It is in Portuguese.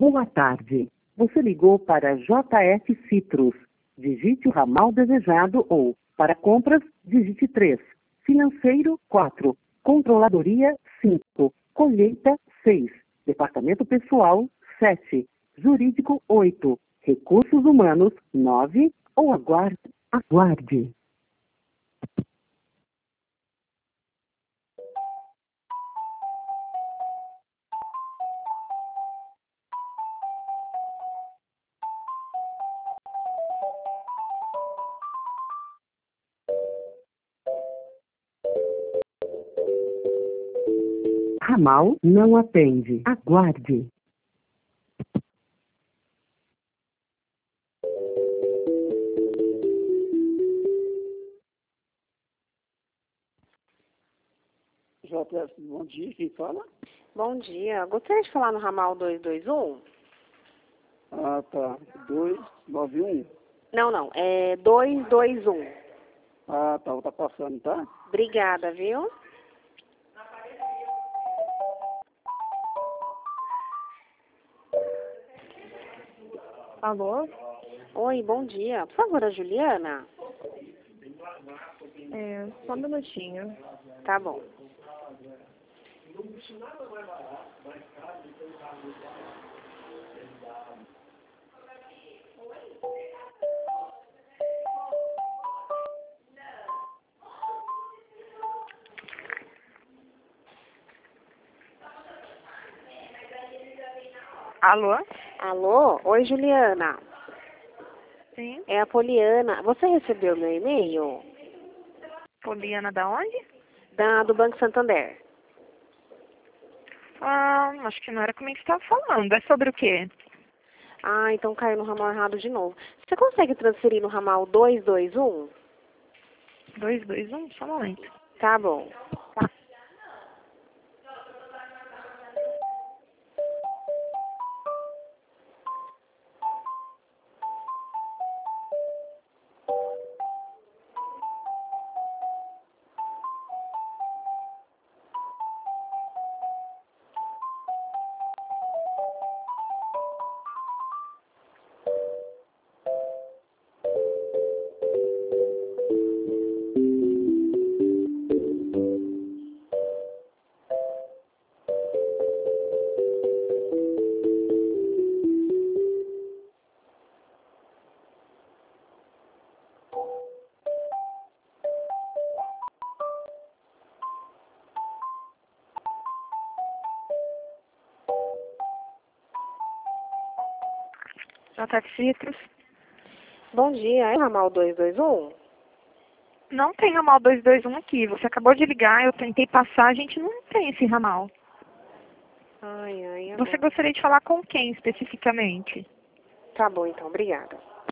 Boa tarde. Você ligou para JF Citrus. Digite o ramal desejado ou, para compras, digite 3. Financeiro, 4. Controladoria, 5. Colheita, 6. Departamento Pessoal, 7. Jurídico, 8. Recursos Humanos, 9. Ou aguarde. Aguarde. Ramal não atende. Aguarde. JF, bom dia, quem fala? Bom dia. Gostaria de falar no ramal 221? Ah, tá. 291. Não. É 221. Ah, tá. Tá passando, tá? Obrigada, viu? Alô? Oi, bom dia. Por favor, a Juliana? Só um minutinho. Tá bom. Alô? Alô? Oi, Juliana. Sim. É a Poliana. Você recebeu meu e-mail? Poliana da onde? Do Banco Santander. Acho que não era comigo que você estava falando. É sobre o quê? Ah, então caiu no ramal errado de novo. Você consegue transferir no ramal 221? 221? Só um momento. Tá bom. JF Citrus. Bom dia. É o ramal 221? Não tem ramal 221 aqui. Você acabou de ligar, eu tentei passar, a gente não tem esse ramal. Ai, Você agora. gostaria de falar com quem especificamente? Tá bom, então. Obrigada.